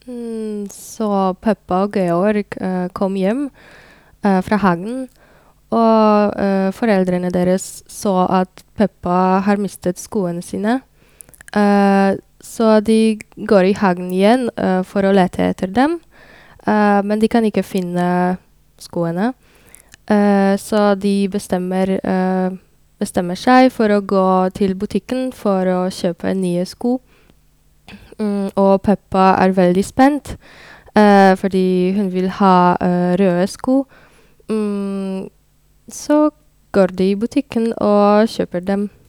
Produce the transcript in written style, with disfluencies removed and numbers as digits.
Så Peppa og Georg kom hjem fra hagen, og foreldrene deres så at Peppa har mistet skoene sine. Så de går i hagen igjen for å lete etter dem, men de kan ikke finne skoene. Så de bestemmer seg for å gå til butikken for å kjøpe nye sko. Og Peppa er veldig spent, fordi hun vil ha røde sko. Så går de i butikken og kjøper dem.